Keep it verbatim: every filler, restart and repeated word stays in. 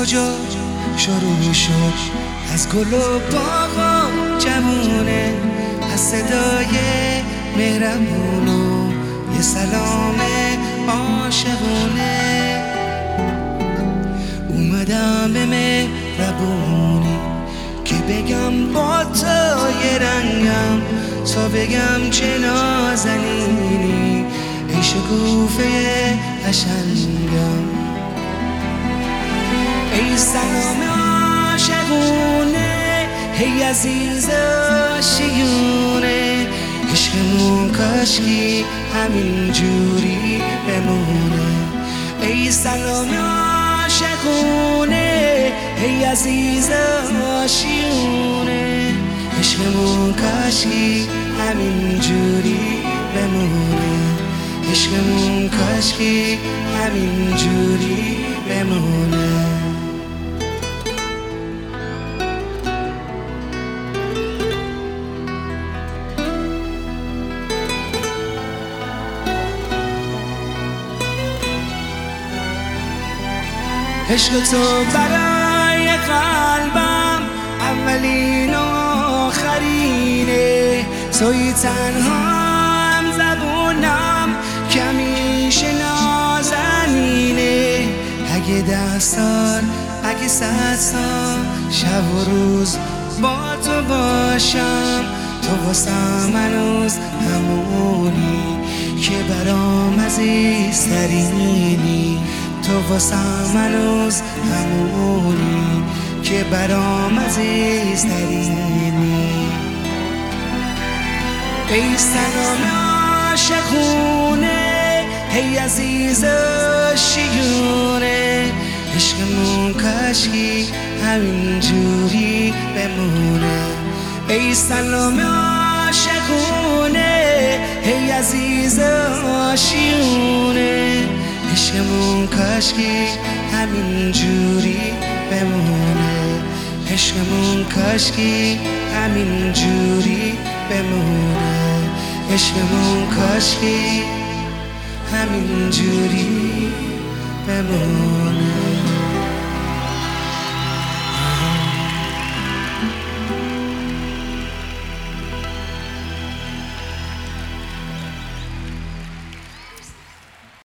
کجا شروع شد؟ از گل و باغ و جوونه، از صدای مهربون و یه سلام عاشقونه. اومدم به مهربونی که بگم با تو یه رنگم، تا بگم چه نازنینی ای شکوفه قشنگم. ای سلام عاشقونه، ای عزیز آشیونه، عشقمون کاشکی همین جوری بمونه. ای سلام عاشقونه، ای عزیز آشیونه، عشقمون کاشکی همین جوری بمونه. عشقمون کاشکی همین جوری بمونه. عشق تو برای قلبم اولین و آخرینه، توی تنها هم زبونم که همیشه نازنینه. اگه ده سال اگه صد سال شب و روز با تو باشم، تو واسم هنوز همونی که برام عزیزترینی. تو واسم هنوز همونی که برام عزیزترینی. ای سلام عاشقونه، ای عزیز آشیونه، عشقمون کاشکی همین جوری بمونه. ای سلام عاشقونه، ای عزیز آشیونه، عشقمون کاشکی همین جوری بمونه. عشقمون کاشکی همین جوری بمونه. عشقمون کاشکی همین جوری بمونه.